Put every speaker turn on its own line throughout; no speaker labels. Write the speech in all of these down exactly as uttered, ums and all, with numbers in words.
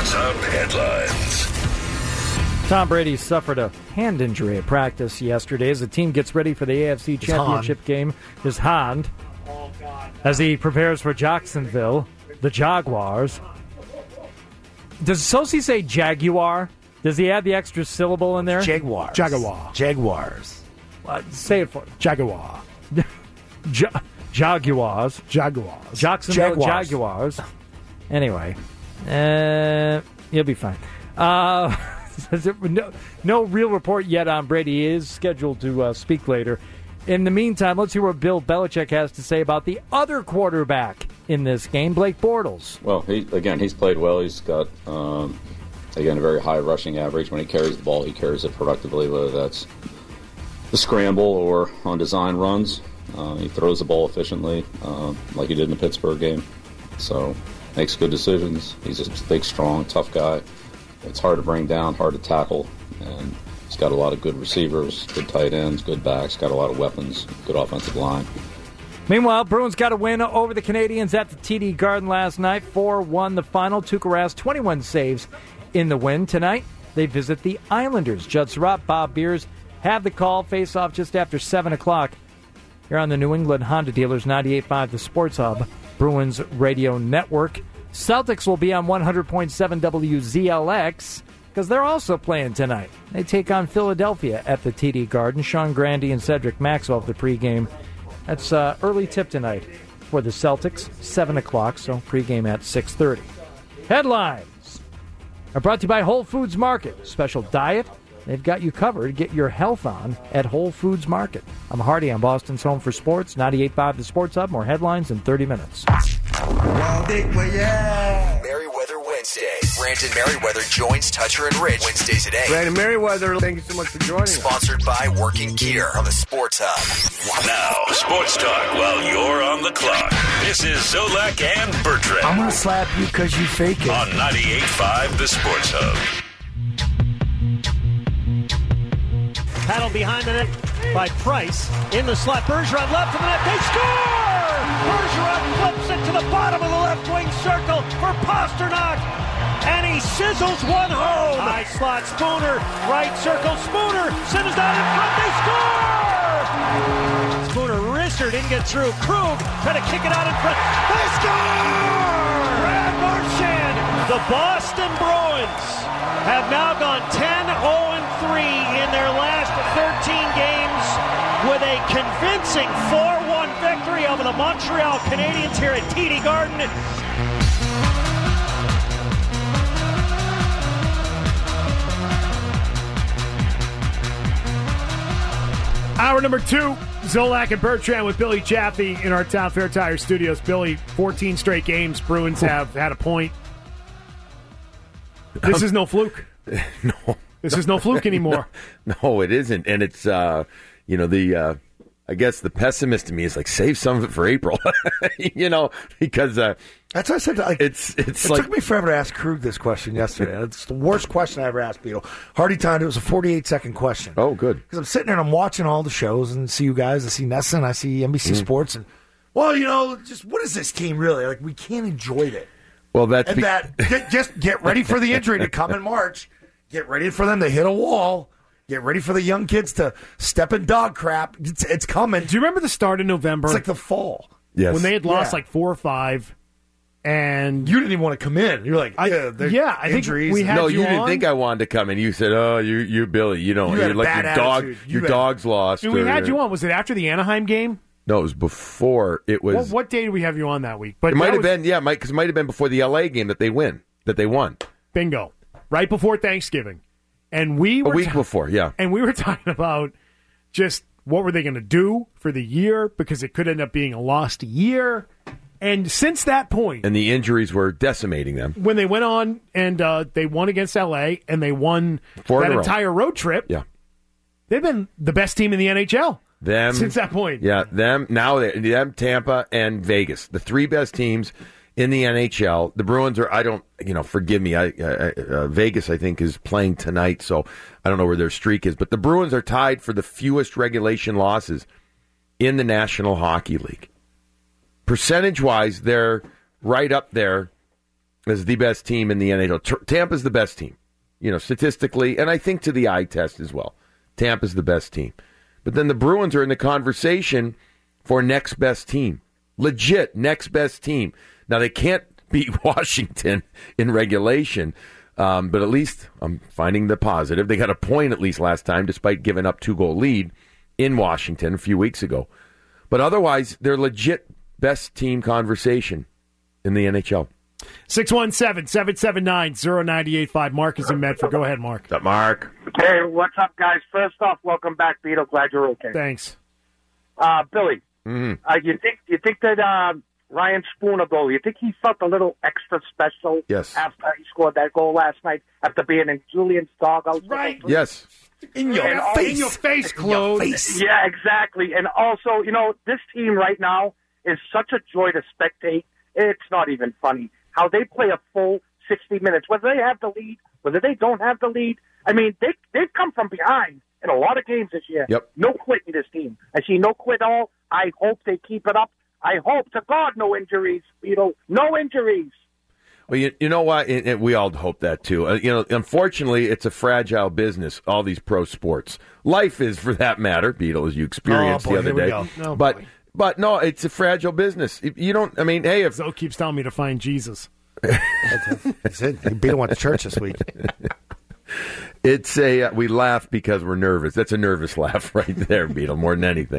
Sports Hub headlines.
Tom Brady suffered a hand injury at practice yesterday as the team gets ready for the A F C Championship game. His hand, as he prepares for Jacksonville, the Jaguars. Does Sosi say Jaguar? Does he add the extra syllable in there?
Jaguars.
Jaguar.
Jaguars.
Uh, say it for me.
Jaguar.
Ja- Jaguars.
Jaguars.
Jacksonville
Jaguars.
Jaguars. Anyway, uh, you'll be fine. Uh, no, no real report yet on Brady. He is scheduled to uh, speak later. In the meantime, let's hear what Bill Belichick has to say about the other quarterback in this game, Blake Bortles.
Well, he, again, he's played well. He's got, um, again, a very high rushing average. When he carries the ball, he carries it productively, whether that's the scramble or on design runs. Uh, he throws the ball efficiently, uh, like he did in the Pittsburgh game. So, makes good decisions. He's a big, strong, tough guy. It's hard to bring down, hard to tackle, and he's got a lot of good receivers, good tight ends, good backs, got a lot of weapons, good offensive line.
Meanwhile, Bruins got a win over the Canadiens at the T D Garden last night, four one the final. Tuukka Rask, twenty-one saves in the win. Tonight, they visit the Islanders. Judd Surratt, Bob Beers have the call. Face off just after seven o'clock. Here on the New England Honda Dealers ninety-eight point five, the Sports Hub, Bruins Radio Network. Celtics will be on one hundred point seven W Z L X because they're also playing tonight. They take on Philadelphia at the T D Garden. Sean Grandy and Cedric Maxwell for the pregame. That's uh, early tip tonight for the Celtics, seven o'clock, so pregame at six thirty. Headlines are brought to you by Whole Foods Market. Special diet. They've got you covered. Get your health on at Whole Foods Market. I'm Hardy on Boston's Home for Sports, ninety-eight point five The Sports Hub. More headlines in thirty minutes.
Merriweather Wednesday. Brandon Merriweather joins Toucher and Rich Wednesdays at eight.
Brandon Merriweather, thank you so much for joining us.
Sponsored by Working Gear on the Sports Hub. Now, sports talk while you're on the clock. This is Zolak and Bertrand.
I'm going to slap you because you fake it.
On ninety-eight point five The Sports Hub.
Paddle behind the net by Price. In the slot. Bergeron left of the net. They score! Bergeron flips it to the bottom of the left wing circle for Pasternak. And he sizzles one home. High slot. Spooner. Right circle. Spooner. Simmons down in front. They score! Spooner wrister didn't get through. Krug trying to kick it out in front. They score! Brad Marchand. The Boston Bruins have now gone ten oh three in their last thirteen games with a convincing four one victory over the Montreal Canadiens here at T D Garden.
Hour number two, Zolak and Bertrand with Billy Chaffee in our Town Fair Tire studios. Billy, fourteen straight games. Bruins have had a point. This is no fluke.
No.
This is no fluke anymore.
No, no, it isn't. And it's, uh, you know, the, uh, I guess the pessimist in me is like, save some of it for April. You know, because uh,
That's what I said. Like,
it's it's
it
like.
took me forever to ask Krug this question yesterday. It's the worst question I ever asked Beetle. Hardy timed it. It was a forty-eight second question.
Oh, good.
Because I'm sitting there and I'm watching all the shows and see you guys. I see Nesson. I see N B C mm. Sports. And, well, you know, just what is this team really? Like, we can't enjoy it.
Well, that's
and
be-
that get, just get ready for the injury to come in March. Get ready for them to hit a wall. Get ready for the young kids to step in dog crap. It's, it's coming.
Do you remember the start of November?
It's like the fall.
Yes.
When they had lost
Yeah.
like four or five, and
You didn't even want to come in. You're like,
I-
yeah, they're
yeah, I think
injuries.
we had
no,
you
you didn't
on?
think I wanted to come in. You said, "Oh, you, you, Billy, you don't.
You had
you're
a
like
bad
your dog.
attitude. You
Your
had-
dog's lost."
I mean, we
or-
had you on. Was it after the Anaheim game?
No, it was before. It was.
What, what day did we have you on that week? But
it might
that
have
was-
been, yeah, because it might have been before the L A game that they win, that they won.
Bingo. Right before Thanksgiving. And we were
A week
ta-
before, yeah.
And we were talking about just what were they going to do for the year because it could end up being a lost year. And since that point,
And the injuries were decimating them.
when they went on and uh, they won against L A and they won
Four in
that
a row.
entire road trip,
Yeah.
they've been the best team in the N H L
Them
since that point.
Yeah, them now they them Tampa and Vegas, the three best teams in the N H L. The Bruins are I don't you know forgive me. I, uh, uh, Vegas I think is playing tonight, so I don't know where their streak is. But the Bruins are tied for the fewest regulation losses in the National Hockey League. Percentage wise, they're right up there as the best team in the N H L. T- Tampa's the best team, you know, statistically, and I think to the eye test as well. Tampa's the best team. But then the Bruins are in the conversation for next best team. Legit next best team. Now, they can't beat Washington in regulation, um, but at least I'm finding the positive. They got a point at least last time, despite giving up two-goal lead in Washington a few weeks ago. But otherwise, they're legit best team conversation in the N H L.
six one seven, seven seven nine, zero nine eight five. Mark is in Medford. Go ahead, Mark.
What's up, Mark?
Hey, what's up, guys? First off, welcome back, Beetle. Glad you're okay.
Thanks.
Uh, Billy,
Mm-hmm.
uh, you think you think that uh, Ryan Spooner, though, you think he felt a little extra special
Yes.
after he scored that goal last night after being in Julian's doghouse?
Right.
Yes.
In your
And
face.
In your face, Claude.
Yeah, exactly. And also, you know, this team right now is such a joy to spectate. It's not even funny how they play a full sixty minutes, whether they have the lead, whether they don't have the lead. I mean, they, they've come from behind in a lot of games this year.
Yep.
No quit in this team. I see no quit all. I hope they keep it up. I hope to God no injuries, Beetle. No injuries.
Well, you, you know what? And, and we all hope that, too. Uh, you know, unfortunately, it's a fragile business, all these pro sports. Life is, for that matter, Beetle, as you experienced
Oh, boy,
the other
here we
day.
go.
No,
but,
boy.
but, no, it's a fragile business. If You don't, I mean, hey, if...
Zoe keeps telling me to find Jesus.
That's it. Beetle went to church this week.
It's a uh, we laugh because we're nervous. That's a nervous laugh right there, Beetle, more than anything.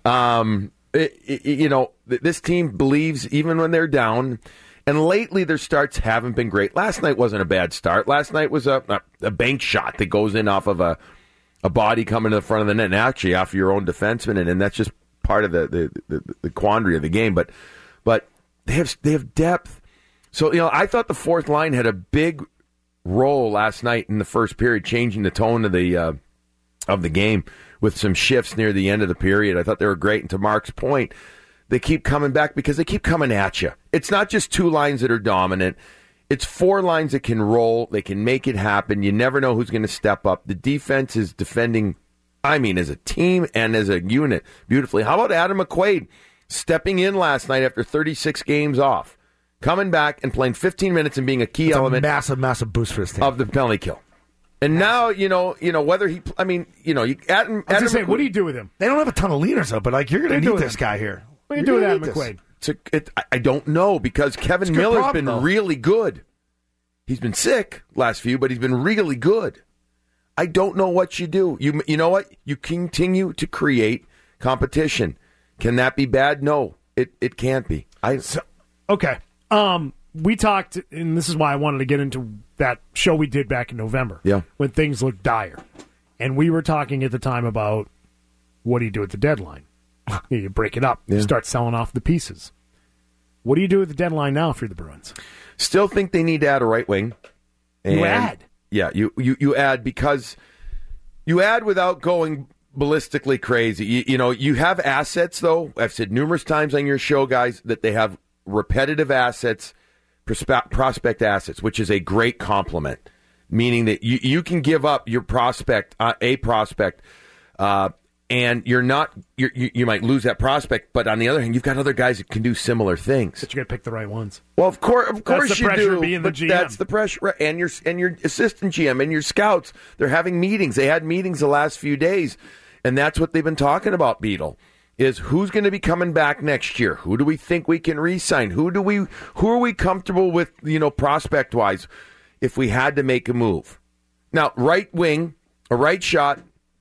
Um, it, it, you know, th- this team believes even when they're down, and lately their starts haven't been great. Last night wasn't a bad start. Last night was a a, a bank shot that goes in off of a a body coming to the front of the net, and actually off your own defenseman, and, and that's just part of the the, the the quandary of the game. But but they have they have depth. So you know, I thought the fourth line had a big role last night in the first period, changing the tone of the uh, of the game with some shifts near the end of the period. I thought they were great. And to Mark's point, they keep coming back because they keep coming at you. It's not just two lines that are dominant. It's four lines that can roll. They can make it happen. You never know who's going to step up. The defense is defending, I mean, as a team and as a unit beautifully. How about Adam McQuaid stepping in last night after thirty-six games off? Coming back and playing fifteen minutes and being a key
It's
element,
a massive, massive boost for his team.
of the penalty kill. And now, you know, you know whether he, I mean, you know, you, Adam,
I was
Adam
going to say,
McQuaid-
what do you do with him?
They don't have a ton of leaders, though, but like you're going
What
to
do you
need
do
this
with
guy here.
What do you do with
You're
Adam
gonna need
McQuaid?
It's a, it, I- I don't know because Kevin
It's a good
Miller's
problem,
been
though.
really good. He's been sick last few, but he's been really good. I don't know what you do. You you know what? You continue to create competition. Can that be bad? No, it it can't be. I
So, okay. Um, we talked, and this is why I wanted to get into that show we did back in November.
Yeah.
When things looked dire. And we were talking at the time about what do you do at the deadline? You break it up.
Yeah.
You start selling off the pieces. What do you do at the deadline now for the Bruins?
still think they need to add a right wing.
You
And-
add?
Yeah, you, you, you add because you add without going ballistically crazy. You, you know, you have assets, though. I've said numerous times on your show, guys, that they have repetitive assets, prospe- prospect assets, which is a great compliment, meaning that you, you can give up your prospect, uh, a prospect, uh, and you're not, you're, you you might lose that prospect, but on the other hand, you've got other guys that can do similar things.
But you got to pick the right ones.
Well, of course, of course
That's the
you
pressure
do.
of being the
but
G M.
That's the pressure, right. and your and your assistant G M and your scouts. They're having meetings. They had meetings the last few days, and that's what they've been talking about. Beetle is who's going to be coming back next year. Who do we think we can re-sign? Who do we who are we comfortable with? You know, prospect wise, if we had to make a move. Now, right wing, a right shot.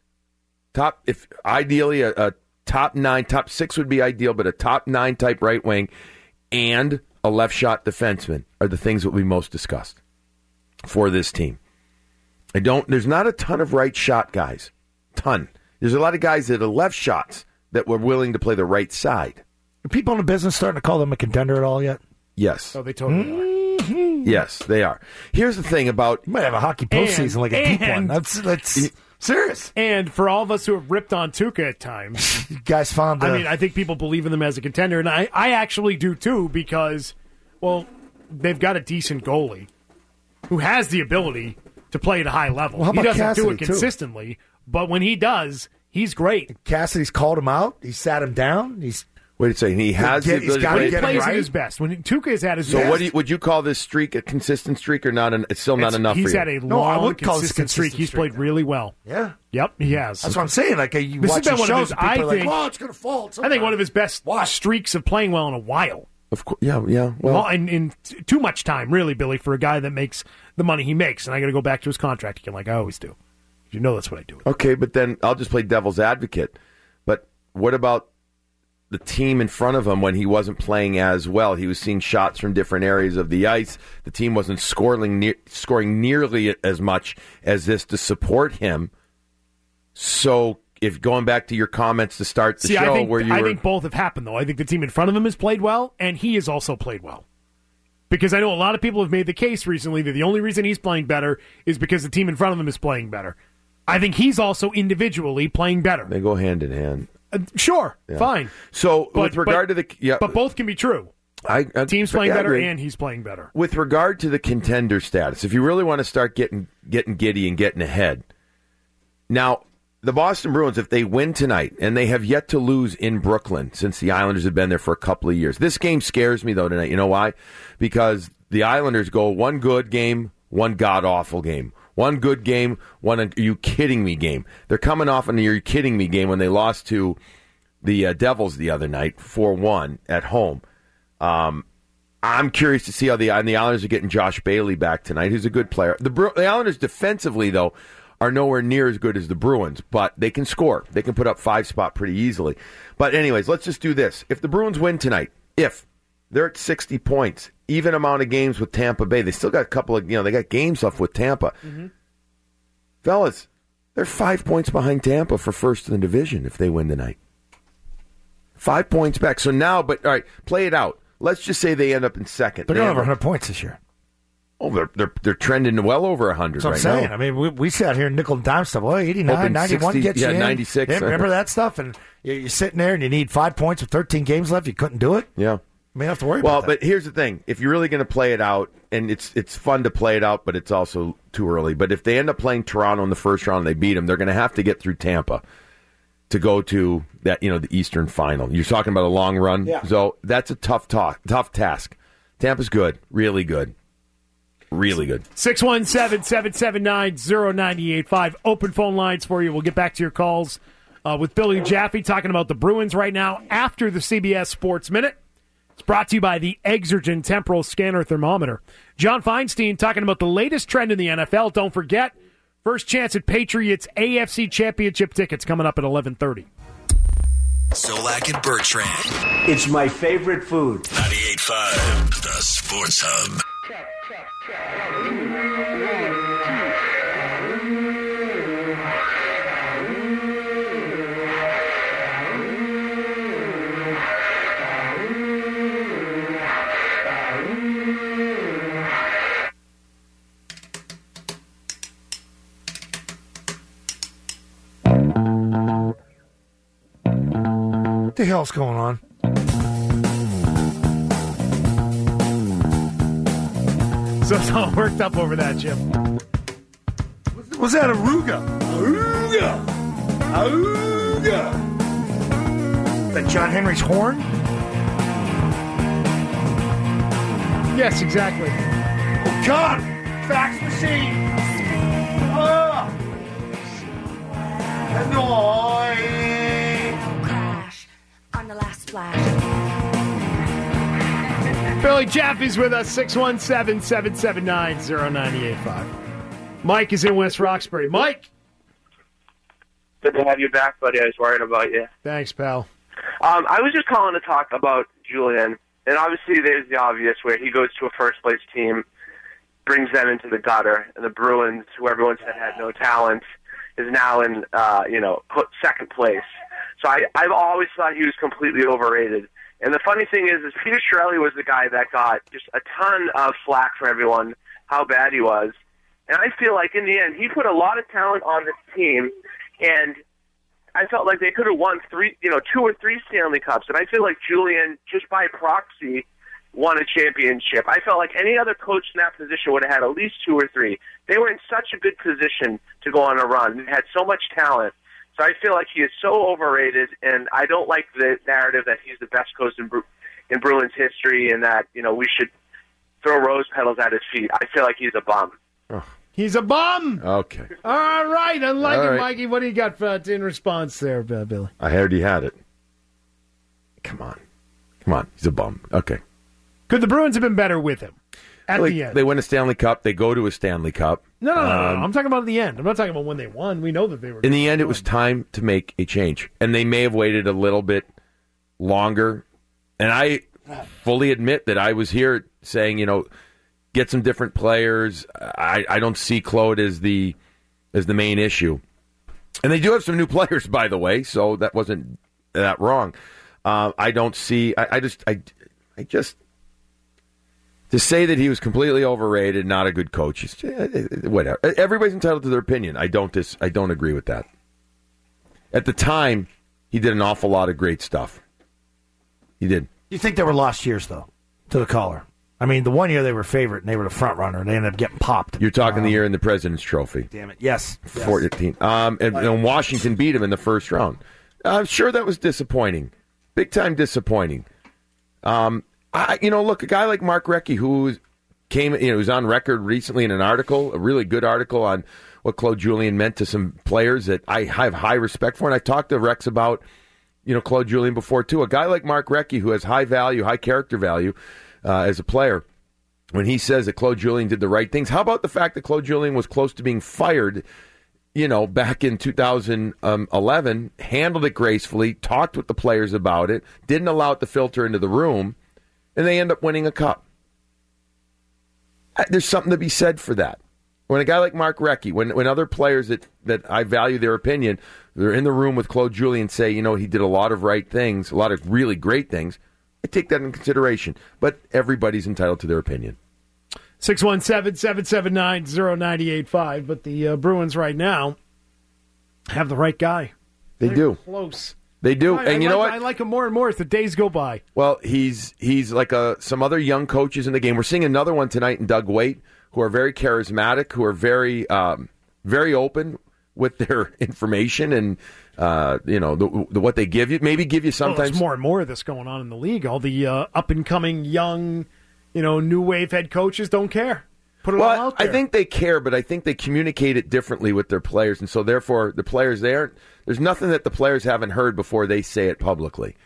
Top, if ideally a, a top nine, top six would be ideal, but a top nine type right wing and a left shot defenseman are the things that we most discussed for this team. I don't. There's not a ton of right shot guys. Ton. There's a lot of guys that are left shots that were willing to play the right side.
Are people in the business starting to call them a contender at all yet?
Yes.
Oh, they totally are.
Yes, they are. Here's the thing about
You might have a hockey postseason
And-
like a deep one.
and-
That's that's serious.
And for all of us who have ripped on Tuukka at times,
You guys found. Uh,
I mean, I think people believe in them as a contender, and I, I actually do too because, well, they've got a decent goalie who has the ability to play at a high level.
Well, how
he
about
doesn't do it
Cassidy, too?
consistently, but when he does, he's great.
Cassidy's called him out. He sat him down. He's
Wait a second. He has
get-
the
he's
ability
gotta
to
He
get
play.
it
plays at
right.
his best. When Tuca has had his
So
best,
what do you, would you call this streak a consistent streak or not? An, it's still not
it's-
enough
he's
for you?
had a
No, I
long,
would call this a
consistent streak.
consistent
He's
streak.
played really well.
Yeah.
Yep, he has.
That's what I'm saying. Like, you
This has
watch
been
his
one of
shows,
his-
and people
I
are like,
think-
oh, it's going to fall.
I think one of his best streaks of playing well in a while.
Of course. Yeah, yeah. Well,
Well, in, in t- too much time, really, Billy, for a guy that makes the money he makes. And I got to go back to his contract again, like I always do. You know that's what I do.
okay, but then I'll just play devil's advocate. But what about the team in front of him when he wasn't playing as well? He was seeing shots from different areas of the ice. The team wasn't scoring, ne- scoring nearly as much as this to support him. So, if going back to your comments to start the
See,
show,
I think,
where you
I
were,
think both have happened, though. I think the team in front of him has played well, and he has also played well. Because I know a lot of people have made the case recently that the only reason he's playing better is because the team in front of him is playing better. I think he's also individually playing better.
they go hand in hand.
Uh, sure,
Yeah.
fine.
So,
But-
with regard
but-
to the yeah,
But both can be true.
I, I,
Team's playing
I
better,
agree.
and he's playing better.
With regard to the contender status, if you really want to start getting getting giddy and getting ahead, now the Boston Bruins, if they win tonight, and they have yet to lose in Brooklyn since the Islanders have been there for a couple of years. This game scares me though tonight. You know why? Because the Islanders go one good game, one god awful game. One good game, one are you kidding me game. They're coming off an are you kidding me game when they lost to the uh, Devils the other night four one at home. Um, I'm curious to see how the and the Islanders are getting Josh Bailey back tonight, who's a good player. The, Bru- the Islanders defensively, though, are nowhere near as good as the Bruins, but they can score. They can put up five spot pretty easily. But anyways, let's just do this. If the Bruins win tonight, if they're at sixty points, even amount of games with Tampa Bay, they still got a couple of, you know, they got games left with Tampa.
Mm-hmm.
Fellas, they're five points behind Tampa for first in the division if they win tonight. Five points back. So now, but all right, play it out. Let's just say they end up in second.
They're
They
going to
end
have
up-
one hundred points this year.
Oh, they're they're they're trending well over one hundred
That's what
right
I'm saying.
now.
I mean, we, we sat here and nickel and dime stuff. Well, eighty-nine,
Hoping
ninety-one
sixty
gets
yeah,
you in.
ninety-six.
Yeah, remember that stuff? And you- you're sitting there and you need five points with thirteen games left. You couldn't do it.
Yeah.
You may have to worry
Well,
about that.
but here's the thing: if you're really going to play it out, and it's it's fun to play it out, but it's also too early. But if they end up playing Toronto in the first round and they beat them, they're going to have to get through Tampa to go to that you know the Eastern Final. You're talking about a long run,
Yeah.
so that's a tough talk, tough task. Tampa's good, really good, really good.
six one seven, seven seven nine, zero nine eight five. Open phone lines for you. We'll get back to your calls uh, with Billy Jaffe talking about the Bruins right now after the C B S Sports Minute. It's brought to you by the Exergen Temporal Scanner Thermometer. John Feinstein talking about the latest trend in the N F L. Don't forget, first chance at Patriots A F C Championship tickets coming up at eleven thirty.
Zolak and Bertrand.
It's my favorite food.
ninety-eight point five, the Sports Hub.
What the hell's going on?
So it's all worked up over that, Jim.
Was that Aruga? Aruga! Aruga! That John Henry's horn?
Yes, exactly.
Oh, God! Fax machine! Oh! Annoying!
Crash on the last splash.
Billy Jaffe's with us, six one seven, seven seven nine, zero nine eight five. Mike is in West Roxbury. Mike!
Good to have you back, buddy. I was worried about you.
Thanks, pal.
Um, I was just calling to talk about Julian. And obviously there's the obvious where he goes to a first-place team, brings them into the gutter, and the Bruins, who everyone said had no talent, is now in, uh, you know, put second place. So I, I've always thought he was completely overrated. And the funny thing is, is Peter Chiarelli was the guy that got just a ton of flack from everyone, how bad he was. And I feel like in the end, he put a lot of talent on this team, and I felt like they could have won three, you know, two or three Stanley Cups. And I feel like Julian, just by proxy, won a championship. I felt like any other coach in that position would have had at least two or three. They were in such a good position to go on a run. They had so much talent. So I feel like he is so overrated, and I don't like the narrative that he's the best coach in, Bru- in Bruins history and that, you know, we should throw rose petals at his feet. I feel like he's a bum.
Oh.
He's a bum.
Okay.
All right. I like
All
it,
right.
Mikey. What do you got for, in response there, uh, Billy?
I heard he had it. Come on. Come on. He's a bum. Okay.
Could the Bruins have been better with him at
Like,
the end?
they win a Stanley Cup. They go to a Stanley Cup.
No, no, no, no,
Um,
no. I'm talking about the end. I'm not talking about when they won. We know that they were.
In the end, it was time to make a change. And they may have waited a little bit longer. And I fully admit that I was here saying, you know, get some different players. I, I don't see Claude as the as the main issue. And they do have some new players, by the way, so that wasn't that wrong. Uh, I don't see. I, I just. I, I just. To say that he was completely overrated, not a good coach, is whatever. Everybody's entitled to their opinion. I don't. Dis, I don't agree with that. At the time, he did an awful lot of great stuff. He did.
You think they were lost years, though, to the caller? I mean, the one year they were favorite and they were the front runner, and they ended up getting popped.
You're talking
Um,
the year in the President's Trophy.
Damn it! Yes, yes.
fourteen. Um, and, and Washington beat him in the first round. I'm sure that was disappointing, big time disappointing. Um, I, you know, look, a guy like Mark Recchi, who came, you know, was on record recently in an article, a really good article on what Claude Julien meant to some players that I have high respect for, and I talked to Rex about, you know, Claude Julien before too. A guy like Mark Recchi, who has high value, high character value uh, as a player, when he says that Claude Julien did the right things, how about the fact that Claude Julien was close to being fired? You know, back in two thousand eleven, handled it gracefully, talked with the players about it, didn't allow it to filter into the room, and they end up winning a cup. There's something to be said for that. When a guy like Mark Recchi, when when other players that, that I value their opinion, they're in the room with Claude Julien, say, you know, he did a lot of right things, a lot of really great things, I take that into consideration. But everybody's entitled to their opinion.
six one seven, seven seven nine, zero nine eight five. But the uh, Bruins right now have the right guy.
They
They're
do.
Close.
They do.
I,
and
I
you know
like,
what?
I like him more and more as the days go by.
Well, he's he's like a, some other young coaches in the game. We're seeing another one tonight in Doug Waite, who are very charismatic, who are very um, very open with their information and uh, you know the, the, what they give you. Maybe give you
Well,
sometimes
there's more and more of this going on in the league. All the uh, up and coming young, you know, new wave head coaches don't care. Put it
well,
all out there.
I think they care, but I think they communicate it differently with their players, and so therefore the players they aren't. There's nothing that the players haven't heard before they say it publicly.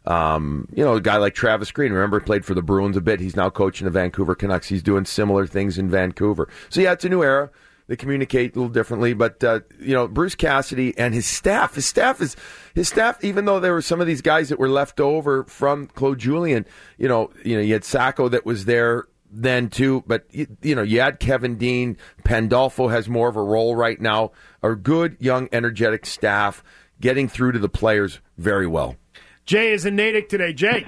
Um, you know, a guy like Travis Green, remember, played for the Bruins a bit. He's now coaching the Vancouver Canucks. He's doing similar things in Vancouver. So, yeah, it's a new era. They communicate a little differently. But, uh, you know, Bruce Cassidy and his staff, his staff is, his staff, even though there were some of these guys that were left over from Claude Julien, you know, you know, you had Sacco that was there then too, but you, you know, you had Kevin Dean. Pandolfo has more of a role right now. A good, young, energetic staff getting through to the players very well.
Jay is in Natick today. Jay.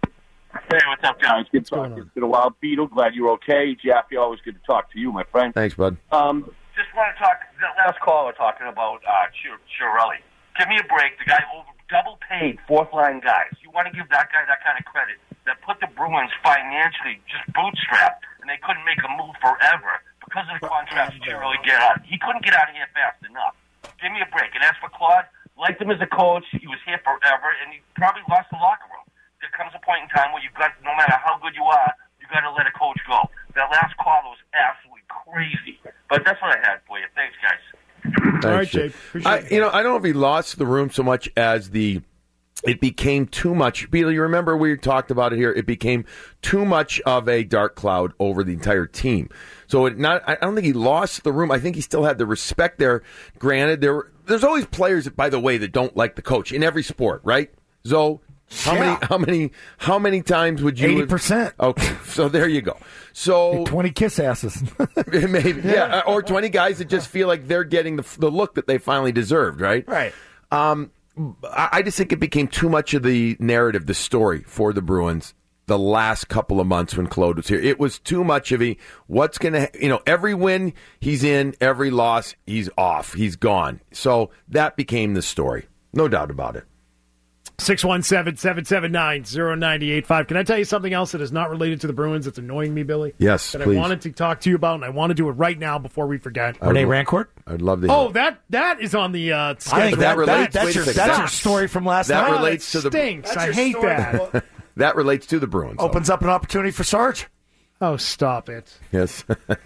Hey, what's up, guys? Good talking. It's been a while, Beetle. Glad you're okay. Jeffy, always good to talk to you, my friend.
Thanks, bud.
Um, just want to talk, that last caller talking about uh, Chir- Chiarelli. Give me a break. The guy over double paid fourth-line guys. You want to give that guy that kind of credit that put the Bruins financially just bootstrapped, and they couldn't make a move forever because of the contracts Chiarelli get out. He couldn't get out of here fast enough. Give me a break. And as for Claude, liked him as a coach. He was here forever, and he probably lost the locker room. There comes a point in time where you've got, no matter how good you are, you got to let a coach go. That last call was absolutely crazy. But that's what I had for you. Thanks, guys.
Thanks,
All right, Jay.
Jay.
Appreciate
I,
it.
you know, I don't know if he lost the room so much as the it became too much. Beetle, you remember we talked about it here. It became too much of a dark cloud over the entire team. So it not. I don't think he lost the room. I think he still had the respect there. Granted, there were, there's always players, by the way, that don't like the coach in every sport, right? Zoe, how
Yeah.
many, how many, how many times would you?
eighty percent.
Okay, so there you go. So
twenty kiss asses.
maybe, yeah, or twenty guys that just feel like they're getting the the look that they finally deserved, right?
Right.
Um, I I just think it became too much of the narrative, the story for the Bruins the last couple of months when Claude was here. It was too much of a what's going to, you know, every win he's in, every loss he's off, he's gone. So that became the story. No doubt about it.
six one seven, seven seven nine, zero nine eight five. Can I tell you something else that is not related to the Bruins that's annoying me, Billy?
Yes,
That
please.
I wanted to talk to you about, and I want to do it right now before we forget.
Renee Rancourt?
I'd love to hear
Oh, that that is on the uh, schedule.
I think that,
relates-
that,
wait
that's,
a
your,
second.
that's your story from last
That
night.
relates to the
stinks.
That's
I
your
hate
story.
that.
That relates to the Bruins.
Opens up an opportunity for Sarge.
Oh, stop it.
Yes.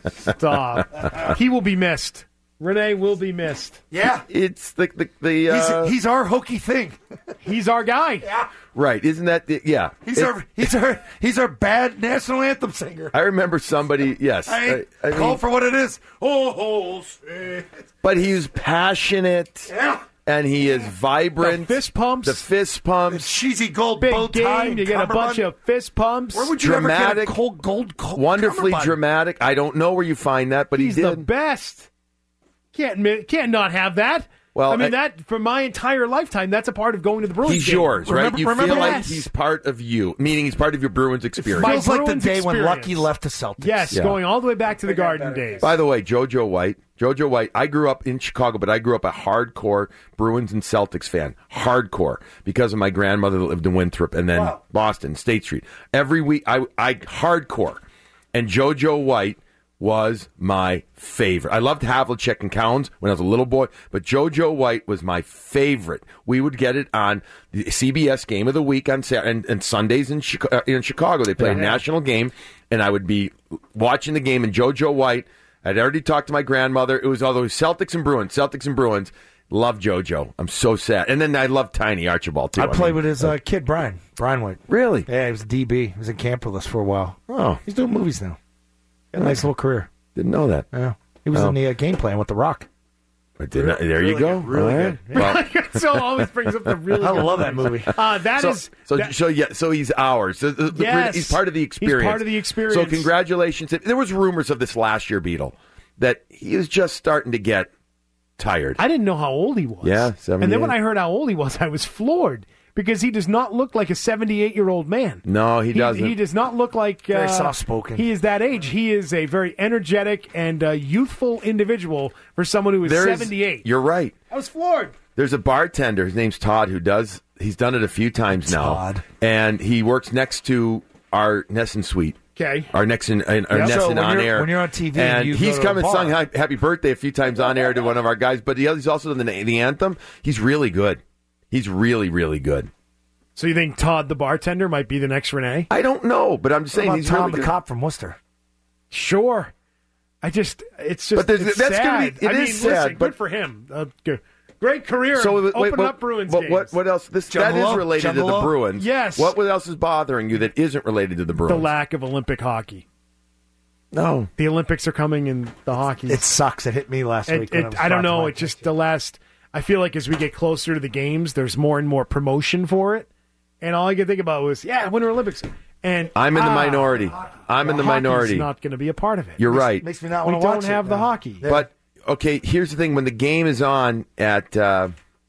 Stop. He will be missed. Renee will be missed.
Yeah.
It's the the, the uh,
he's, he's our hokey thing.
He's our guy.
Yeah.
right. Isn't that the, yeah?
He's
It-
our he's our he's our bad national anthem singer.
I remember somebody. Yes.
I,
I- I
call
mean,
for what it is. Oh, oh shit.
but he's passionate.
Yeah.
And he is vibrant.
The fist pumps.
The fist pumps.
Cheesy gold
Big
bow tie.
game. You get a bunch of fist pumps.
Where would you
dramatic,
ever get a cold gold cold
wonderfully
cummerbund?
dramatic. I don't know where you find that, but
He's
he
the
did.
best. Can't mi- can't not have that.
Well,
I mean
I-
that for my entire lifetime. That's a part of going to the Bruins.
He's
game.
yours, right?
Remember-
You
remember
feel like
that?
he's part of you, meaning he's part of your Bruins experience.
My
Feels like the
Bruins
day when
experience.
Lucky left the Celtics.
Yes,
Yeah.
going all the way back to the Garden days.
By the way, JoJo White. JoJo White, I grew up in Chicago, but I grew up a hardcore Bruins and Celtics fan. Hardcore. Because of my grandmother that lived in Winthrop and then
Wow.
Boston, State Street. Every week, I, I hardcore. And JoJo White was my favorite. I loved Havlicek and Cowens when I was a little boy, but JoJo White was my favorite. We would get it on the C B S Game of the Week on Saturday, and, and Sundays in, Chica- uh, in Chicago. They played a national game, and I would be watching the game, and JoJo White, I'd already talked to my grandmother. It was all those Celtics and Bruins, Celtics and Bruins. Love JoJo. I'm so sad. And then I love Tiny Archibald, too.
I played
mean,
with his uh, kid, Brian. Brian White.
Really?
Yeah, he was a D B. He was in camp with us for a while.
Oh.
He's doing movies now. Got a nice little career.
Didn't know that.
Yeah. He was
Oh.
in the uh, game plan with The Rock.
I did not, there you go.
Really
All right.
good.
Well,
so always brings up the really.
I
good
love that
movies.
movie.
Uh, that
so,
is
so,
that-
so yeah, so he's ours. So the- the-
Yes.
he's part of the
He's
experience.
part of the experience.
So congratulations. There was rumors of this last year, Beetle, that he was just starting to get tired.
I didn't know how old he was.
Yeah,
And then
seventy-eight.
when I heard how old he was, I was floored because he does not look like a seventy-eight-year-old man.
No, he doesn't.
He, does not look like
Very
uh,
soft-spoken.
He is that age. He is a very energetic and uh, youthful individual for someone who is
There is-
seventy-eight.
You're right.
I was floored.
There's a bartender. His name's Todd, who does. He's done it a few times now.
Todd.
And he works next to our Nesson Suite.
Okay.
Our Nexon, uh, our
Yeah. So
Nesson
when
on
you're-
air.
when you're on T V
and
and you
he's
go to
come
a
and sung
bar.
hi- happy birthday a few times on air to one of our guys. But he- he's also done the, the anthem. He's really good. He's really, really good.
So you think Todd the bartender might be the next Renee?
I don't know, but I'm just
What
saying
about
he's
Tom
really
the
good.
cop from Worcester?
Sure. I just, it's just,
But there's-
it's
that's
sad.
gonna be- it
I mean,
is sad,
listen,
but-
good for him. Uh, good. Great career.
So
Open
wait, what,
up Bruins
what,
games.
what, what else? This that is
Jumbalo?
related to the
Jumbalo?
Bruins.
Yes.
What else is bothering you that isn't related to the
The
Bruins?
lack of Olympic hockey.
no.
The Olympics are coming in the hockey.
It sucks. It hit me last
It-
week. when
it-
was
I don't
talking
know.
about
It's just the last. I feel like as we get closer to the games, there's more and more promotion for it, and all I could think about was, yeah, Winter Olympics. And
I'm in the
ah,
minority. I'm in the
hockey's
minority.
Not going to be a part of it.
You're right.
Makes me not
we
want to
don't
watch
have
it
the
now.
hockey.
But okay, here's the thing: when the game is on at uh,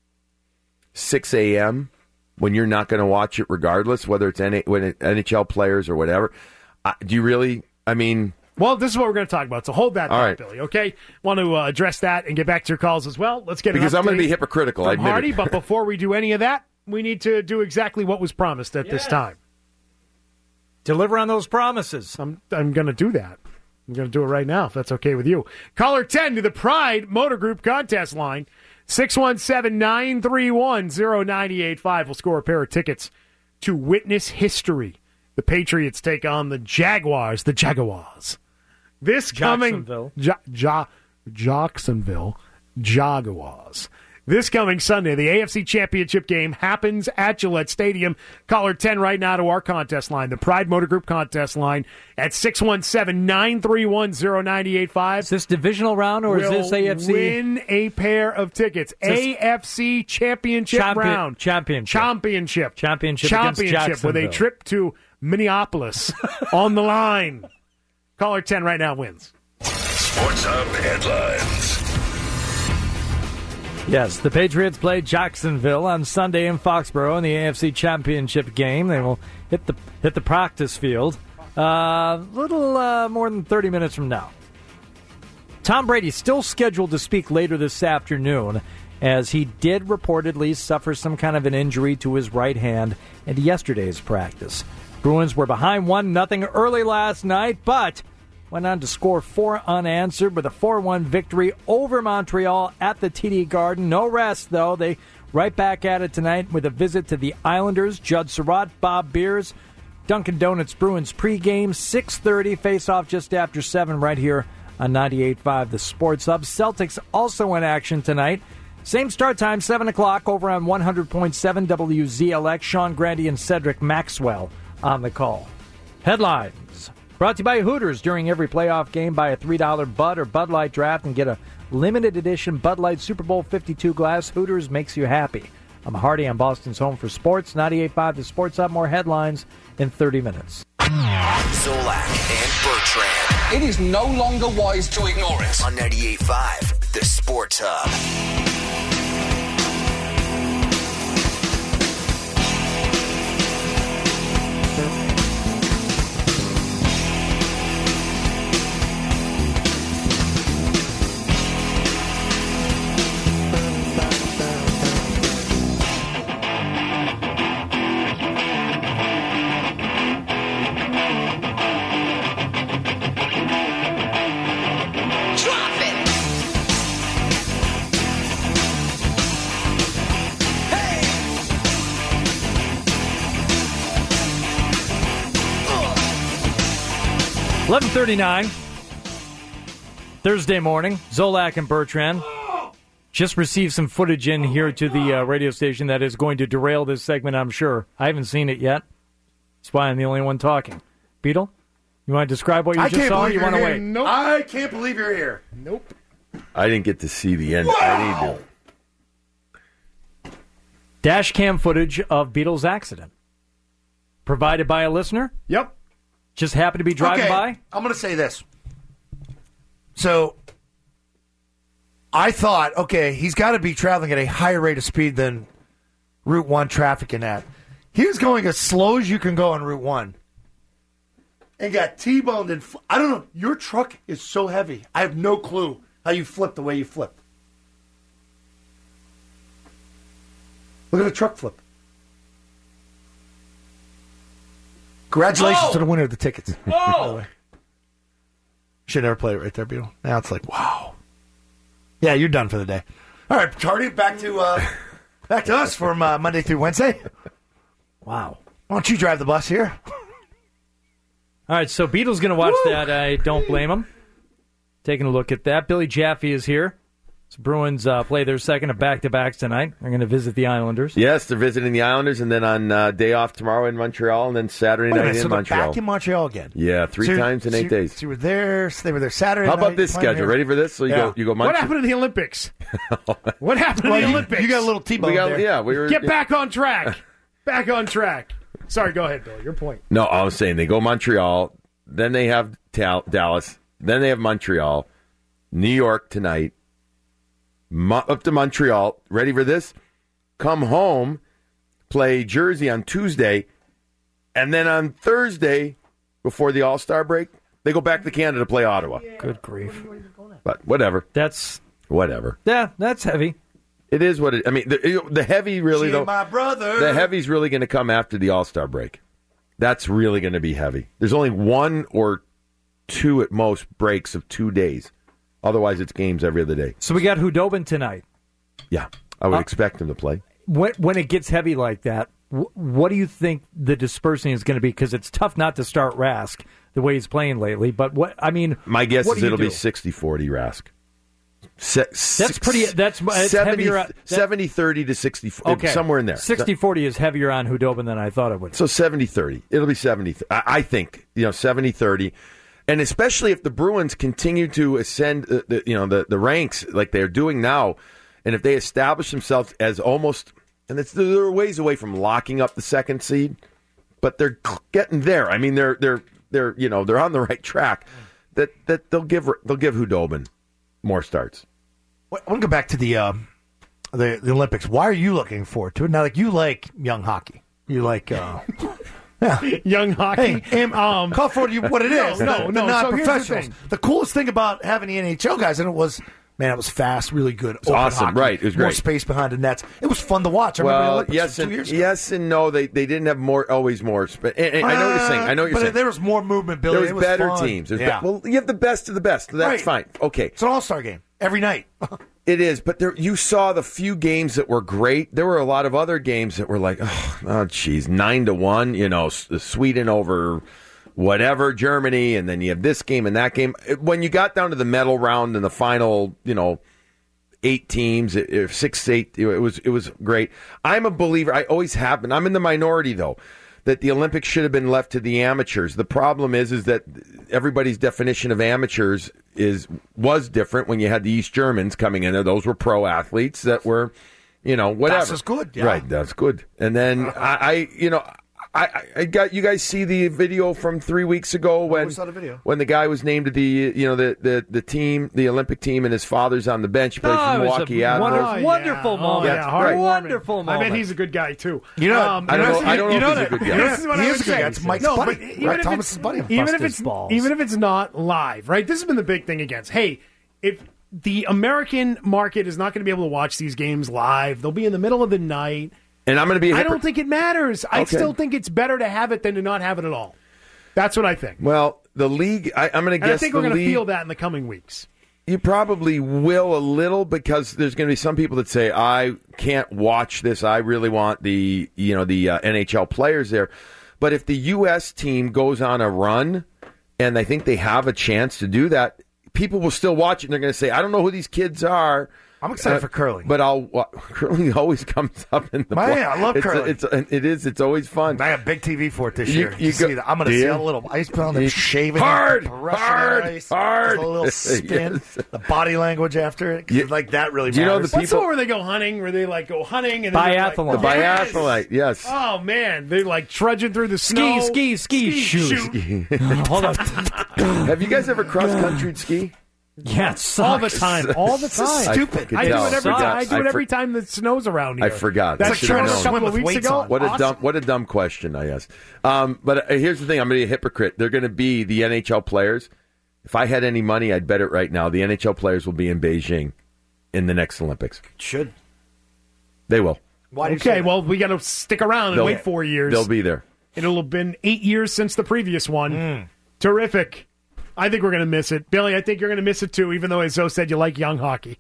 six a.m., when you're not going to watch it, regardless whether it's N- when it, N H L players or whatever, uh, do you really? I mean,
Well, this is what we're going to talk about. So hold that
All
thought,
right.
Billy. Okay, want to uh, address that and get back to your calls as well. Let's get an
because I'm going to
update
be hypocritical. I
from
admit
Hardy.
it.
But before we do any of that, we need to do exactly what was promised at this time.
Deliver on those promises.
I'm I'm going to do that. I'm going to do it right now, if that's okay with you. Caller ten to the Pride Motor Group contest line, six one seven, nine three one, zero nine eight five. We'll score a pair of tickets to witness history. The Patriots take on the Jaguars, the Jaguars. This coming...
Jacksonville.
Ja, ja, Jacksonville Jaguars. This coming Sunday, the A F C Championship game happens at Gillette Stadium. Caller ten right now to our contest line, the Pride Motor Group contest line at six one seven, nine three one, zero nine eight five.
Is this divisional round or is
Will
this A F C?
win a pair of tickets.
this
A F C Championship
Champion-
round.
championship.
Championship.
Championship against
Championship with a
Jacksonville.
trip to Minneapolis on the line. Caller ten right now wins.
Sports Hub headlines.
Yes, the Patriots play Jacksonville on Sunday in Foxborough in the A F C Championship game. They will hit the hit the practice field a uh, little uh, more than thirty minutes from now. Tom Brady still scheduled to speak later this afternoon as he did reportedly suffer some kind of an injury to his right hand in yesterday's practice. Bruins were behind one nothing early last night, but went on to score four unanswered with a four one victory over Montreal at the T D Garden. No rest, though. They right back at it tonight with a visit to the Islanders. Judd Surratt, Bob Beers, Dunkin' Donuts Bruins pregame, six thirty, face-off just after seven right here on ninety-eight point five The Sports Hub. Celtics also in action tonight. Same start time, seven o'clock over on one hundred point seven W Z L X. Sean Grande and Cedric Maxwell on the call. Headlines brought to you by Hooters. During every playoff game, buy a three dollar Bud or Bud Light draft and get a limited edition Bud Light Super Bowl fifty-two glass. Hooters makes you happy. I'm Hardy on Boston's Home for Sports. ninety-eight point five The Sports Hub. More headlines in thirty minutes.
Zolak and Bertrand.
It is no longer wise to ignore it.
On ninety-eight point five The Sports Hub.
eleven thirty-nine, Thursday morning. Zolak and Bertrand just received some footage in here to the uh, radio station that is going to derail this segment, I'm sure. I haven't seen it yet. That's why I'm the only one talking. Beetle, you want to describe what you
I
just
can't
saw?
believe
You
you're
want to
here.
wait?
Nope. I can't believe you're here.
Nope.
I didn't get to see the end.
Wow.
I need to.
Dash cam footage of Beetle's accident. Provided by a listener?
Yep.
Just happened to be driving
okay,
by?
I'm going to say this. So, I thought, okay, he's got to be traveling at a higher rate of speed than Route one traffic and that. He was going as slow as you can go on Route one. And got T-boned. And fl- I don't know. Your truck is so heavy. I have no clue how you flipped the way you flipped. Look at the truck flip. Congratulations
Oh!
to the winner of the tickets.
Oh!
By the way. Should never play it right there, Beetle. Now it's like, wow. Yeah, you're done for the day. All right, Tardy, back to uh, back to us from uh, Monday through Wednesday.
Wow.
Why don't you drive the bus here?
All right, so Beetle's going to watch
Woo!
that. I don't blame him. Taking a look at that. Billy Jaffe is here. So Bruins uh, play their second of back-to-backs tonight. They're going to visit the Islanders.
Yes, they're visiting the Islanders, and then on uh, day off tomorrow in Montreal, and then Saturday
Wait a
night
minute,
in
so they're
Montreal.
back in Montreal again.
Yeah, three
So-
times in
so
eight
you-
days.
So you were there. So they were there Saturday
How
night.
about this
playing
schedule?
here.
Ready for this? So you
Yeah.
go, you go.
What
Montreal.
happened to the Olympics? What happened
Well,
to the
you-
Olympics?
you got a little T-bone
We got-
there.
yeah, we were.
Get back on track. Back on track. Sorry, go ahead, Bill. Your point.
No, I was saying they go Montreal, then they have Tal- Dallas, then they have Montreal, New York tonight, Mo- up to Montreal. Ready for this? Come home, play Jersey on Tuesday, and then on Thursday, before the All-Star break, they go back to Canada to play Ottawa.
Good grief.
But whatever.
That's
Whatever.
yeah, that's heavy.
It is what it. I mean, the, the heavy really
She
though.
my brother.
The heavy's really going to come after the All-Star break. That's really going to be heavy. There's only one or two at most breaks of two days. Otherwise, it's games every other day.
So we got Hudobin tonight.
Yeah, I would
Uh,
expect him to play.
When, when it gets heavy like that, wh- what do you think the dispersing is going to be? Because it's tough not to start Rask the way he's playing lately. But what I mean,
My guess
what
is
do you
it'll be
do?
sixty forty Rask. Se-
That's
six-
pretty. That's it's
seventy,
heavier. That,
seventy thirty to sixty,
okay,
somewhere in there.
sixty forty is heavier on Hudobin than I thought it would.
So seventy thirty. It'll be seventy. I, I think, you know, seventy thirty. And especially if the Bruins continue to ascend uh, the, you know, the, the ranks like they're doing now, and if they establish themselves as almost, and it's, they're ways away from locking up the second seed, but they're getting there. I mean, they're they're they're you know they're on the right track. That that they'll give they'll give Hudobin more starts.
I want to go back to the, uh, the the Olympics. Why are you looking forward to it? Now, like you like young hockey. You like uh, yeah.
Young hockey.
Hey, am, um, call for you what it is.
No, no,
the,
no.
The
So here's the
non-professionals.
thing.
The, coolest thing about having the N H L guys in it was Man, it was fast, really good.
It's awesome,
hockey,
right? It was
more
great.
space behind the nets. It was fun to watch. I remember the
Well,
Olympics
yes
two
and
years ago.
yes and no. They they didn't have more always more. But and, and I know what you're saying. I know what you're
but
saying.
there was more movement, Billy.
There was,
it was
better
fun.
teams. There's
yeah.
be- well, you have the best of the best. So that's
Right.
fine. Okay,
It's an all-star game every night.
it is. But there, you saw the few games that were great. There were a lot of other games that were like, oh, oh geez, nine to one. You know, S- Sweden over whatever Germany, and then you have this game and that game. It- When you got down to the medal round and the final, you know. Eight teams, it- it- six, eight. It was it was great. I'm a believer. I always have been. I'm in the minority though, that the Olympics should have been left to the amateurs. The problem is, is that everybody's definition of amateurs is was different when you had the East Germans coming in there. Those were pro athletes that were, you know, whatever.
That's just good, yeah.
Right? That's good. And then I, I you know. I, I got you guys see the video from three weeks ago when
we saw the video.
when the guy was named to the you know the, the, the team the Olympic team and his father's on the bench. He plays
Oh,
for
it was
Milwaukee
a
Admirals.
wonderful,
Oh,
wonderful
yeah.
moment.
Oh, yeah, heartwarming.
Wonderful
I
moment.
bet he's a good guy too.
You know,
Um,
I don't know. I don't know
you know
if he's a
that-
good
you
guy.
know
This is
that-
what
he
I
is
would
a good
say.
guy. It's Mike's
no,
buddy.
but even
Right,
if
Thomas's
it's,
buddy.
Even
Bust
if
his
it's
balls.
even if it's not live, right? This has been the big thing against. Hey, if the American market is not going to be able to watch these games live, they'll be in the middle of the night.
And I'm going to be. A
I
hypocr-
don't think it matters. I
Okay.
still think it's better to have it than to not have it at all. That's what I think.
Well, the league. I, I'm going to
And I
guess
think
the
we're going to
league.
feel that in the coming weeks.
You probably will a little because there's going to be some people that say I can't watch this. I really want the you know the uh, N H L players there. But if the U S team goes on a run and they think they have a chance to do that, people will still watch it. And they're going to say, I don't know who these kids are.
I'm excited
Uh,
for curling.
But I'll uh, curling always comes up in the.
Man,
play.
I love
it's,
curling.
It's, it is. It's always fun.
I have big T V for it this
You-
year.
you
You
go-
see that? I'm going to
Do
see
you?
a little ice on them
You-
shaving,
Hard,
brushing
hard,
the ice,
hard.
just a little spin,
Yes.
the body language after it. 'cause
You-
like that really
do you know
matters.
the
What's the one where they go hunting? Where they like go hunting and then they're like-
Biathlon.
The
Yes!
biathlete, yes.
Oh man, they're like trudging through the snow.
Ski, ski, ski, shoot. Hold on.
Have you guys ever cross country ski?
Yeah, it sucks.
all the time, all the time.
I
Stupid.
could
I do
tell.
it every
I
time.
forgot.
I do it
I
every
for-
time the snow's around here.
I forgot.
That
I should've
started
known.
a couple
Swim
of
with
weeks
weights
ago.
on.
What a
Awesome.
dumb, what a dumb question I asked. Um, but uh, here's the thing: I'm going to be a hypocrite. They're going to be the N H L players. If I had any money, I'd bet it right now. The N H L players will be in Beijing in the next Olympics.
Should.
They will.
Why do you say
Okay,
that?
well, we got to stick around and
They'll-
wait four years.
They'll be there.
It'll have been eight years since the previous one. Terrific. I think we're going to miss it. Billy, I think you're going to miss it too, even though, as Zoe said, you like young hockey.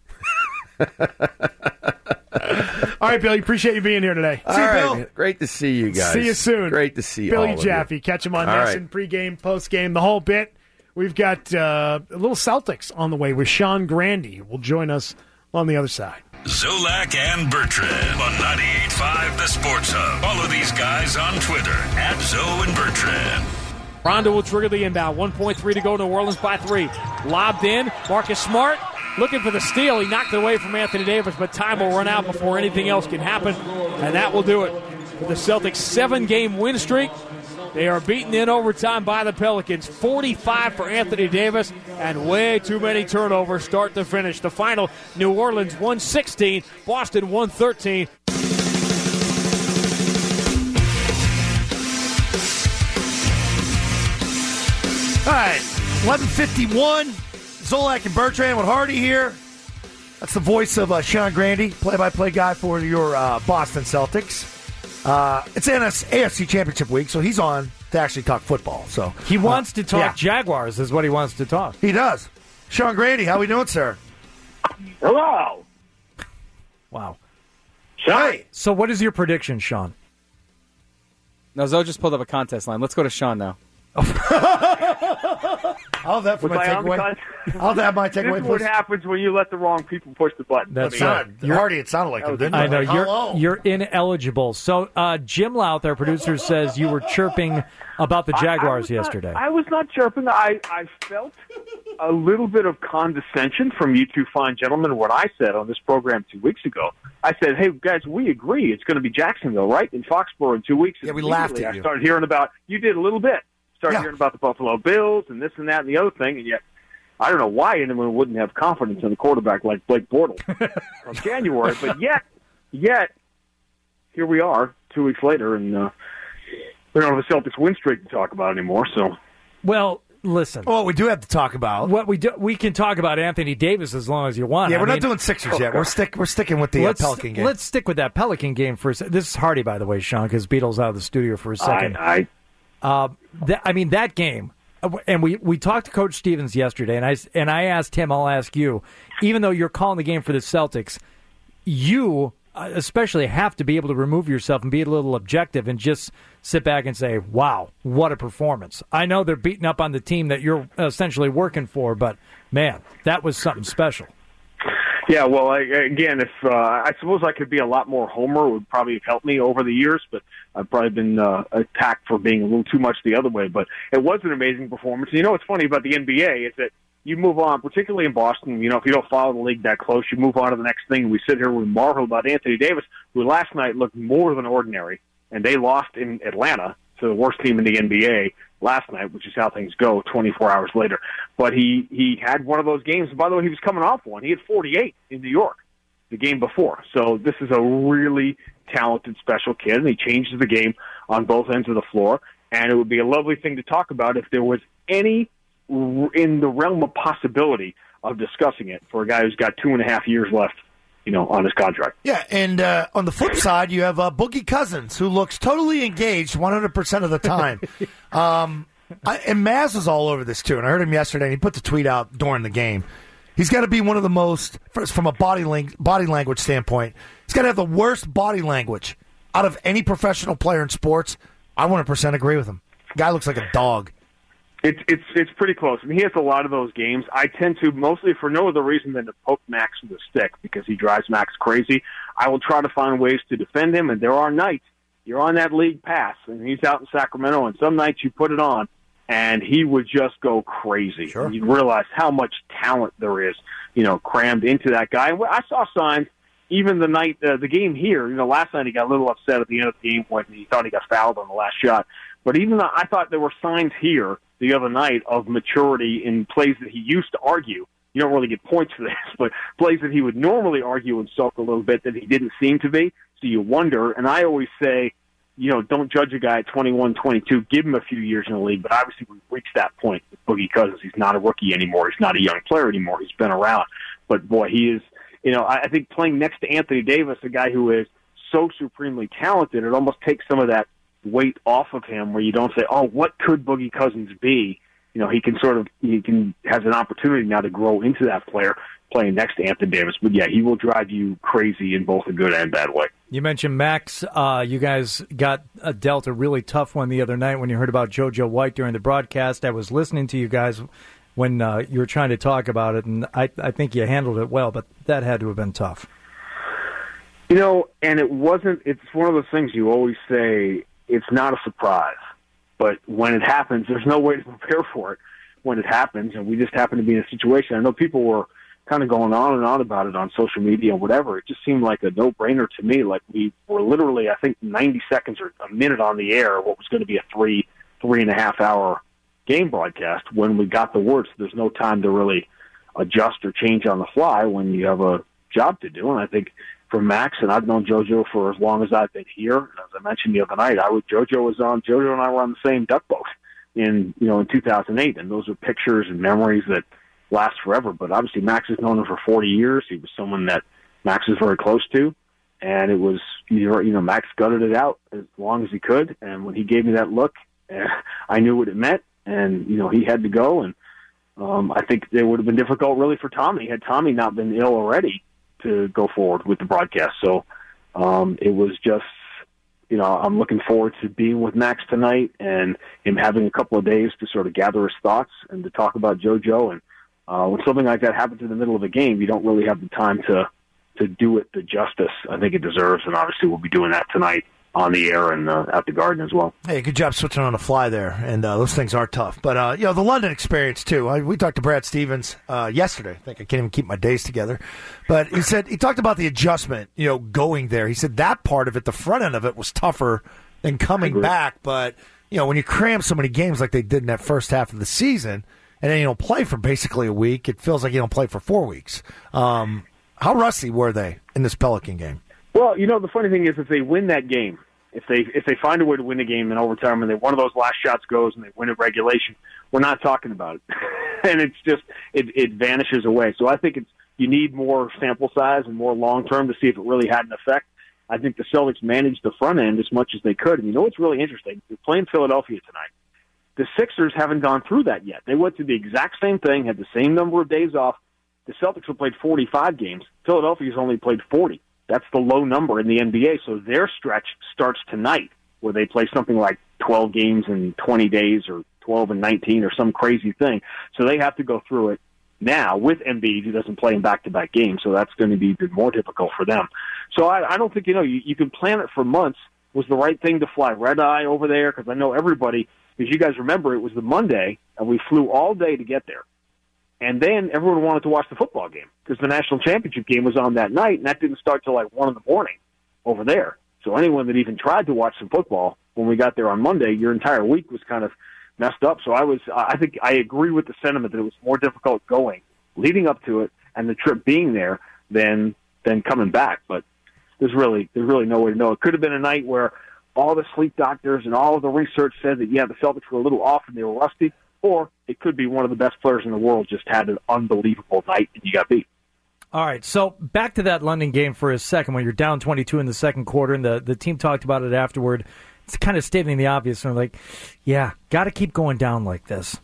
All right, Billy, appreciate you being here today.
All right, great to see you guys.
See you soon.
Great to see
Billy
all of you.
Jaffe. Catch him on
All
Nesson, pregame, postgame, the whole bit. We've got uh, a little Celtics on the way with Sean Grandy, who will join us on the other side.
Zolak and Bertrand on ninety-eight point five The Sports Hub. Follow these guys on Twitter at Zoe and Bertrand.
Rondo will trigger the inbound. one point three to go. New Orleans by three. Lobbed in. Marcus Smart looking for the steal. He knocked it away from Anthony Davis, but time will run out before anything else can happen, and that will do it for the Celtics' seven-game win streak. They are beaten in overtime by the Pelicans. forty-five for Anthony Davis, and way too many turnovers start to finish. The final, New Orleans one sixteen, Boston one thirteen.
All right, eleven fifty-one. Zolak and Bertrand with Hardy here. That's the voice of uh, Sean Grandy, play-by-play guy for your uh, Boston Celtics. Uh, it's N S A F C Championship week, so he's on to actually talk football. So
He wants
uh,
to talk
yeah,
Jaguars, is what he wants to talk.
he does. Sean Grandy, how we doing, sir?
Hello.
Wow.
Hey.
So what is your prediction, Sean?
No, Zoe just pulled up a contest line. Let's go to Sean now.
I'll have that for
Was
my
I on the
takeaway.
con-
I'll have my
This
takeaway,
is what
please.
happens when you let the wrong people push the button.
That's
Let me-
right.
Hardy, it sounded like him, didn't it?
I know
Like,
you're
hello.
you're ineligible. So uh, Jim Louth, our producer, says you were chirping about the Jaguars
I, I was
yesterday.
Not, I was not chirping. I, I felt a little bit of condescension from you two fine gentlemen when I said on this program two weeks ago. I said, hey, guys, we agree it's going to be Jacksonville, right, in Foxborough in two weeks.
Yeah, we
And
laughed
immediately
at you.
I started hearing about, you did a little bit. Started
Yeah.
hearing about the Buffalo Bills and this and that and the other thing, and yet I don't know why anyone wouldn't have confidence in a quarterback like Blake Bortles from January, but yet, yet, here we are two weeks later, and uh, we don't have a Celtics win streak to talk about anymore, so...
Well, listen.
Well, we do have to talk about
what we do. We can talk about Anthony Davis as long as you want.
Yeah,
I
we're
mean,
not doing Sixers yet. We're stick. We're sticking with the uh,
let's,
Pelican game.
Let's stick with that Pelican game for a second. This is Hardy, by the way, Sean, because Beatle's out of the studio for a second.
I,
I, uh, that, I mean, that game, and we, we talked to Coach Stevens yesterday, and I, and I asked him, I'll ask you, even though you're calling the game for the Celtics, you especially have to be able to remove yourself and be a little objective and just sit back and say, wow, what a performance. I know they're beating up on the team that you're essentially working for, but, man, that was something special.
Yeah, well, I, again, if uh, I suppose I could be a lot more homer, it would probably have helped me over the years, but I've probably been uh, attacked for being a little too much the other way. But it was an amazing performance. And you know what's funny about the N B A is that you move on, particularly in Boston. You know, if you don't follow the league that close, you move on to the next thing. We sit here and we marvel about Anthony Davis, who last night looked more than ordinary, and they lost in Atlanta to the worst team in the N B A last night, which is how things go twenty-four hours later. But he, he had one of those games. And by the way, he was coming off one. He had forty-eight in New York the game before. So this is a really talented, special kid, and he changes the game on both ends of the floor. And it would be a lovely thing to talk about if there was any in the realm of possibility of discussing it for a guy who's got two and a half years left, you know, on his contract.
Yeah, and uh, on the flip side, you have uh, Boogie Cousins, who looks totally engaged one hundred percent of the time. um, I, and Maz is all over this, too, and I heard him yesterday, and he put the tweet out during the game. He's got to be one of the most, from a body, ling- body language standpoint, he's got to have the worst body language out of any professional player in sports. I one hundred percent agree with him. Guy looks like a dog.
It's it's it's pretty close. I mean, he has a lot of those games. I tend to, mostly for no other reason than to poke Max with a stick because he drives Max crazy. I will try to find ways to defend him, and there are nights you're on that league pass, and he's out in Sacramento, and some nights you put it on, and he would just go crazy. Sure. And you realize how much talent there is, you know, crammed into that guy. And I saw signs even the night, uh, the game here, you know, last night he got a little upset at the end of the game when he thought he got fouled on the last shot. But even though I thought there were signs here the other night of maturity in plays that he used to argue. You don't really get points for this, but plays that he would normally argue and sulk a little bit that he didn't seem to be. So you wonder, and I always say, you know, don't judge a guy at twenty-one, twenty-two. Give him a few years in the league. But obviously we've reached that point with Boogie Cousins. He's not a rookie anymore. He's not a young player anymore. He's been around. But, boy, he is, you know, I think playing next to Anthony Davis, a guy who is so supremely talented, it almost takes some of that weight off of him where you don't say, oh, what could Boogie Cousins be? You know, he can sort of, he can, has an opportunity now to grow into that player playing next to Anthony Davis. But yeah, he will drive you crazy in both a good and bad way.
You mentioned Max. Uh, you guys got a dealt a really tough one the other night when you heard about JoJo White during the broadcast. I was listening to you guys when uh, you were trying to talk about it, and I, I think you handled it well, but that had to have been tough.
You know, and it wasn't, it's one of those things you always say, it's not a surprise. But when it happens, there's no way to prepare for it when it happens, and we just happen to be in a situation. I know people were kind of going on and on about it on social media and whatever. It just seemed like a no-brainer to me. Like we were literally, I think, ninety seconds or a minute on the air, what was going to be a three, three-and-a-half-hour game broadcast when we got the word. So there's no time to really adjust or change on the fly when you have a job to do. And I think for Max, and I've known JoJo for as long as I've been here. As I mentioned the other night, I was JoJo was on. JoJo and I were on the same duck boat in you know in two thousand eight, and those are pictures and memories that last forever. But obviously, Max has known him for forty years. He was someone that Max was very close to, and it was you know Max gutted it out as long as he could. And when he gave me that look, I knew what it meant, and you know he had to go. And um, I think it would have been difficult, really, for Tommy had Tommy not been ill already to go forward with the broadcast. So um, it was just, you know, I'm looking forward to being with Max tonight and him having a couple of days to sort of gather his thoughts and to talk about JoJo. And uh, when something like that happens in the middle of a game, you don't really have the time to, to do it the justice I think it deserves. And obviously we'll be doing that tonight on the air and uh, at the Garden as well.
Hey, good job switching on the fly there, and uh, those things are tough. But, uh, you know, the London experience, too. I, we talked to Brad Stevens uh, yesterday. I think I can't even keep my days together. But he said he talked about the adjustment, you know, going there. He said that part of it, the front end of it, was tougher than coming back. But, you know, when you cram so many games like they did in that first half of the season, and then you don't play for basically a week, it feels like you don't play for four weeks. Um, how rusty were they in this Pelican game?
Well, you know, the funny thing is if they win that game, If they if they find a way to win the game in overtime and they, one of those last shots goes and they win at regulation, we're not talking about it. And it's just it, it vanishes away. So I think it's you need more sample size and more long term to see if it really had an effect. I think the Celtics managed the front end as much as they could. And you know what's really interesting? They're playing Philadelphia tonight. The Sixers haven't gone through that yet. They went through the exact same thing, had the same number of days off. The Celtics have played forty-five games. Philadelphia's only played forty. That's the low number in the N B A. So their stretch starts tonight, where they play something like twelve games in twenty days or twelve and nineteen or some crazy thing. So they have to go through it now with Embiid, who doesn't play in back-to-back games. So that's going to be even more difficult for them. So I, I don't think, you know, you, you can plan it for months. Was the right thing to fly red-eye over there? Because I know everybody, because you guys remember it was the Monday, and we flew all day to get there. And then everyone wanted to watch the football game because the national championship game was on that night, and that didn't start till like one in the morning over there. So anyone that even tried to watch some football when we got there on Monday, your entire week was kind of messed up. So I was, I think I agree with the sentiment that it was more difficult going, leading up to it, and the trip being there than than coming back. But there's really there's really no way to know. It could have been a night where all the sleep doctors and all of the research said that yeah, the Celtics were a little off and they were rusty. Or it could be one of the best players in the world just had an unbelievable night and you got beat.
All right, so back to that London game for a second. When you're down twenty-two in the second quarter, and the, the team talked about it afterward, it's kind of stating the obvious. And like, yeah, got to keep going down like this.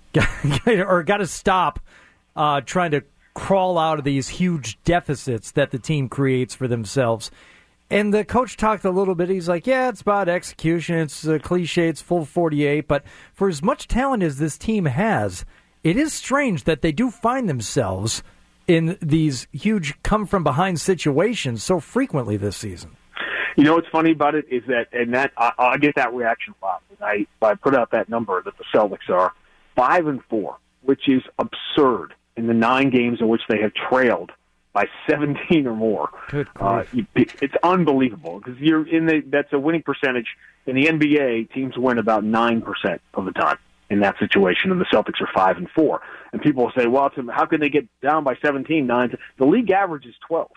Or got to stop uh, trying to crawl out of these huge deficits that the team creates for themselves. And the coach talked a little bit. He's like, yeah, it's about execution. It's a cliche. It's full forty-eight. But for as much talent as this team has, it is strange that they do find themselves in these huge come-from-behind situations so frequently this season.
You know what's funny about it is that, and that I, I get that reaction a lot. I, I put out that number that the Celtics are five and four, which is absurd in the nine games in which they have trailed by seventeen or more.
Good
uh, you, it's unbelievable because you're in the that's a winning percentage in the N B A. Teams win about nine percent of the time in that situation, and the Celtics are five and four. And people will say, "Well, it's, how can they get down by seventeen, nine?" The league average is twelve.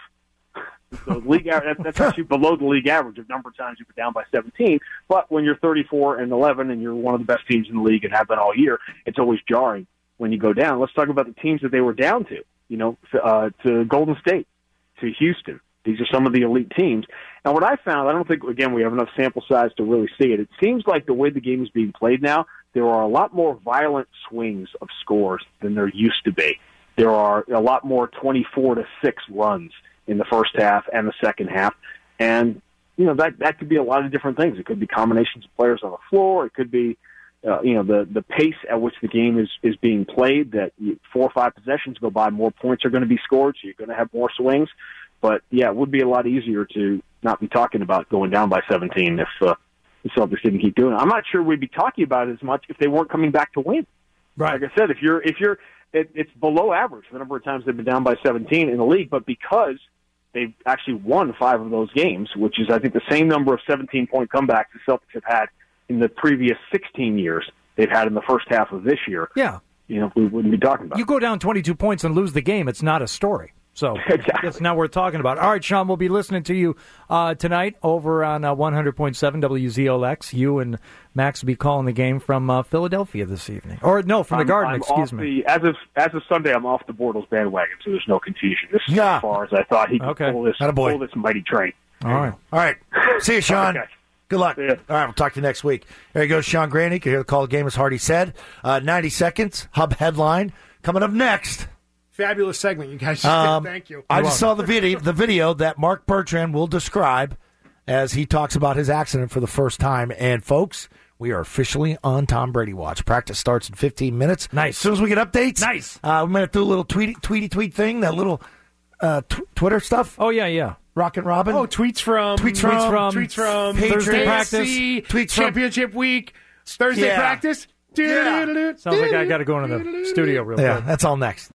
So the league that's actually below the league average of number of times you go down by seventeen. But when you're thirty-four and eleven, and you're one of the best teams in the league and have been all year, it's always jarring when you go down. Let's talk about the teams that they were down to. You know, uh, to Golden State, to Houston. These are some of the elite teams. And what I found, I don't think, again, we have enough sample size to really see it. It seems like the way the game is being played now, there are a lot more violent swings of scores than there used to be. There are a lot more twenty-four to six runs in the first half and the second half. And, you know, that, that could be a lot of different things. It could be combinations of players on the floor. It could be Uh, you know, the, the pace at which the game is, is being played, that you, four or five possessions go by, more points are going to be scored, so you're going to have more swings. But, yeah, it would be a lot easier to not be talking about going down by seventeen if uh, the Celtics didn't keep doing it. I'm not sure we'd be talking about it as much if they weren't coming back to win.
Right.
Like I said, if you're, if you're, it, it's below average the number of times they've been down by seventeen in the league, but because they've actually won five of those games, which is, I think, the same number of seventeen-point comebacks the Celtics have had in the previous sixteen years they've had in the first half of this year.
Yeah.
You know, we wouldn't be talking about
You
it.
go down twenty-two points and lose the game, it's not a story. So
exactly.
It's not worth talking about. All right, Sean, we'll be listening to you uh, tonight over on uh, one hundred point seven W Z O X. You and Max will be calling the game from uh, Philadelphia this evening. Or, no, from the
I'm,
Garden,
I'm
excuse
off
me.
The, as of as of Sunday, I'm off the Bortles bandwagon, so there's no confusion. This is
Yeah.
as far as I thought he could
Okay.
pull, this,
Attaboy.
pull this mighty train.
All right.
All right. See you, Sean.
Okay.
Good luck.
See ya.
All right, we'll talk to you next week. There you go, Sean Graney. You can hear the call of the game as Hardy said. Uh, ninety seconds, Hub headline. Coming up next.
Fabulous segment, you guys just
Um,
did. Thank you.
I just saw the video, the video that Mark Bertrand will describe as he talks about his accident for the first time. And, folks, we are officially on Tom Brady watch. Practice starts in fifteen minutes.
Nice.
As soon as we get updates,
Nice.
Uh, we might do a little tweety, tweety tweet thing, that little uh, t- Twitter stuff.
Oh, yeah, yeah.
Rockin' Robin.
Oh, tweets from
Tweets from-
tweets from
Thursday
practice.
Tweets from-
championship week, Thursday
Yeah.
practice.
Sounds like I got to go into the studio real
Yeah,
quick.
that's all next.